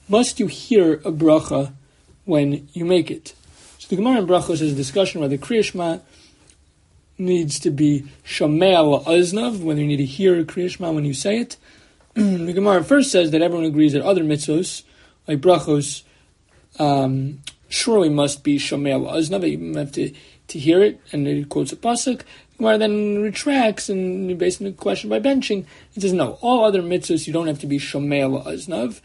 must you hear a bracha when you make it? So the Gemara in Brachos has a discussion whether Kriya Shema needs to be Shamei La'aznav, whether you need to hear Kriya Shema when you say it. The Gemara first says that everyone agrees that other mitzvos, like Brachos, surely must be Shamei La'aznav, you have to hear it, and it quotes a pasuk. The Gemara then retracts, and based on the question by benching, it says no, all other mitzvos you don't have to be Shamei La'aznav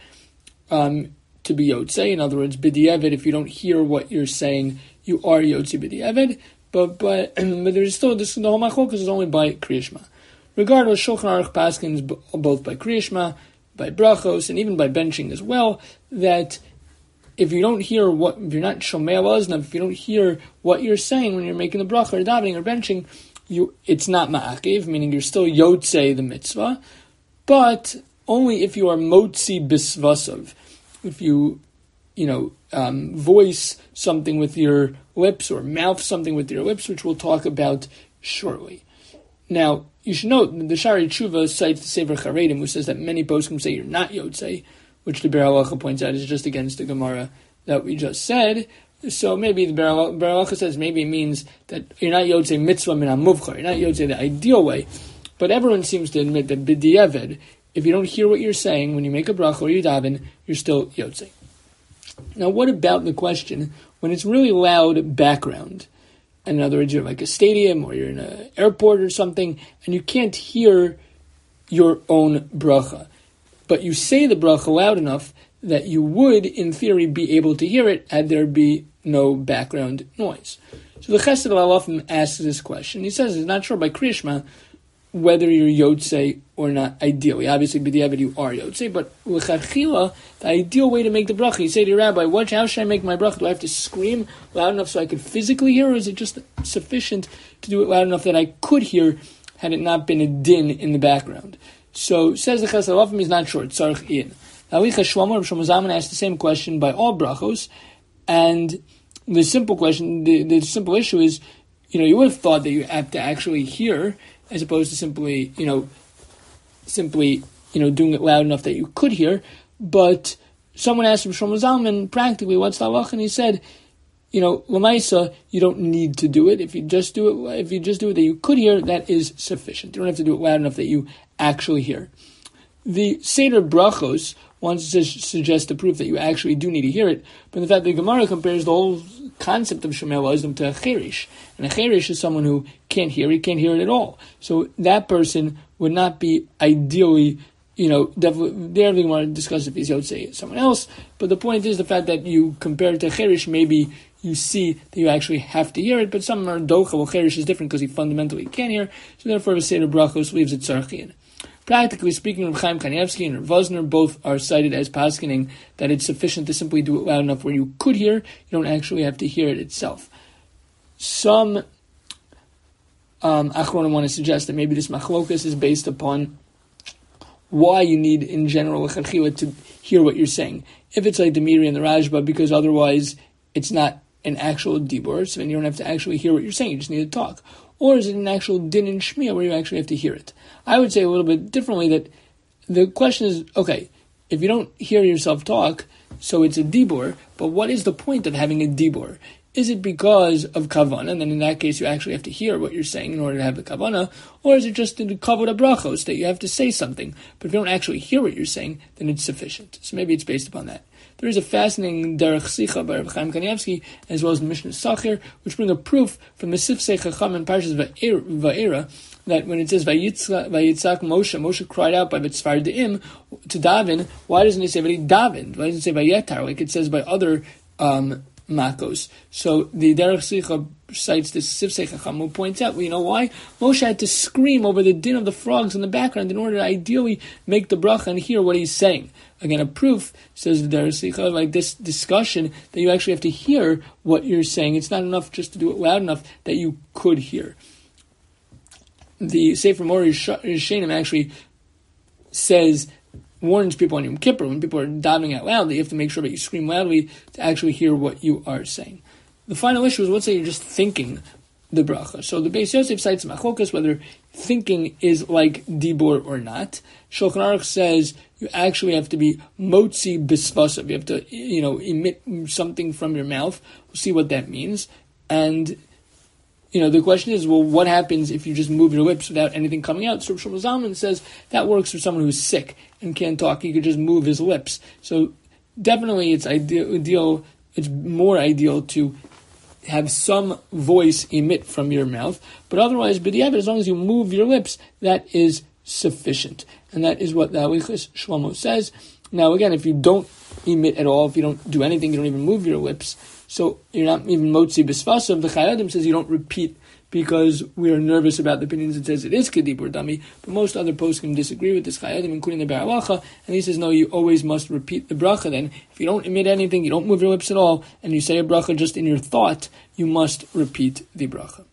to be Yotzei. In other words, B'di'evet, if you don't hear what you're saying, you are Yotzei B'di'evet. But there's still the whole machlokas is only by Kriya Shema. Regardless, Shulchan Aruch paskins both by Kriya Shema, by Brachos, and even by benching as well, that if you don't hear if you're not Shomei La'aznav, if you don't hear what you're saying when you're making the bracha or davening or benching, it's not ma'akev, meaning you're still Yotzei the mitzvah, but only if you are Motzi Bisvasav. If you voice something with your lips or mouth something with your lips, which we'll talk about shortly. Now, you should note that the Shari Tshuva cites the Sefer Charedim, which says that many poskim say you're not Yotzei, which the Ber Halacha points out is just against the Gemara that we just said. So maybe the Ber Halacha says maybe it means that you're not Yotzei mitzvah min ha-muvchar, you're not Yotzei the ideal way. But everyone seems to admit that b'di'evet, if you don't hear what you're saying when you make a bracha or you daven, you're still Yotzei. Now, what about the question when it's really loud background? In other words, you're like a stadium or you're in an airport or something, and you can't hear your own bracha. But you say the bracha loud enough that you would, in theory, be able to hear it had there be no background noise. So the Chesed al-Alafim asks this question. He says, it's not sure by Kriya Shema whether you're Yotzei or not, ideally. Obviously, b'di'evet you are Yotzei, but l'chadchila, the ideal way to make the bracha, you say to your rabbi, how should I make my bracha? Do I have to scream loud enough so I could physically hear, or is it just sufficient to do it loud enough that I could hear had it not been a din in the background? So, says the Chesed al-Alafim, he's not sure, tzarich in. Halicha Shlomo, Rav Shlomo Zalman asked the same question by all brachos, and the simple question, the simple issue is, you would have thought that you have to actually hear, as opposed to simply doing it loud enough that you could hear. But someone asked him, Shlomo Zalman, practically, what's the halach? And he said, l'maisa, you don't need to do it. If you just do it that you could hear, that is sufficient. You don't have to do it loud enough that you actually hear. The Seder Brachos wants to suggest the proof that you actually do need to hear it, but in fact the Gemara compares the whole concept of Shomei La'aznav to a cherish, and a cherish is someone who can't hear it at all. So that person would not be ideally, definitely the Gemara discuss if he's Yotzei someone else, but the point is the fact that you compare it to cherish, maybe you see that you actually have to hear it, but some are docha, well cherish is different because he fundamentally can't hear, so therefore the Seder Brachos leaves it tzarchian. Practically speaking, Rav Chaim Kanievsky and Rav Vosner both are cited as paskening that it's sufficient to simply do it loud enough where you could hear, you don't actually have to hear it itself. Some Achronim want to suggest that maybe this machlokas is based upon why you need, in general, a chachila to hear what you're saying. If it's like the Miri and the Rajba, because otherwise it's not an actual dibur, so then you don't have to actually hear what you're saying, you just need to talk. Or is it an actual din in Shmiya where you actually have to hear it? I would say a little bit differently that the question is, okay, if you don't hear yourself talk, so it's a dibur, but what is the point of having a dibur? Is it because of kavanah, and then in that case you actually have to hear what you're saying in order to have the kavanah, or is it just the kavod brachos that you have to say something, but if you don't actually hear what you're saying, then it's sufficient. So maybe it's based upon that. There is a fascinating Derech Sicha by Rav Chaim Kanievsky, as well as the Mishnah Sachir, which bring a proof from the Sifsei Chacham and Parshas Va'era, that when it says Vayitzak Moshe cried out by Vitzvar De'im to daven, why doesn't it say Vayi davened? Why doesn't it say Vayetar, like it says by other makos? So the Derech Sicha cites this Sifsei Chacham, who points out, why? Moshe had to scream over the din of the frogs in the background in order to ideally make the bracha and hear what he's saying. Again, a proof, says the Derech Sicha, like this discussion, that you actually have to hear what you're saying. It's not enough just to do it loud enough that you could hear. The Sefer Mori Rishenim actually warns people on Yom Kippur, when people are davening out loud, that you have to make sure that you scream loudly to actually hear what you are saying. The final issue is, let's say you're just thinking the bracha. So the Beis Yosef cites machlokas whether thinking is like dibur or not. Shulchan Aruch says you actually have to be motzi bisvasav. You have to, emit something from your mouth. We'll see what that means. And, the question is, well, what happens if you just move your lips without anything coming out? So Shlomo Zalman says that works for someone who's sick and can't talk. He could just move his lips. So definitely it's ideal. It's more ideal to have some voice emit from your mouth. But otherwise, b'diavad, as long as you move your lips, that is sufficient. And that is what the Halichos Shlomo says. Now, again, if you don't emit at all, if you don't do anything, you don't even move your lips, so you're not even motzi b'svasav. The Chayei Adam says you don't repeat because we are nervous about the opinions. It says it is kedibur dami, but most other poskim disagree with this Chayei Adam, including the Be'er Halacha, and he says no, you always must repeat the bracha. Then, if you don't emit anything, you don't move your lips at all, and you say a bracha just in your thought, you must repeat the bracha.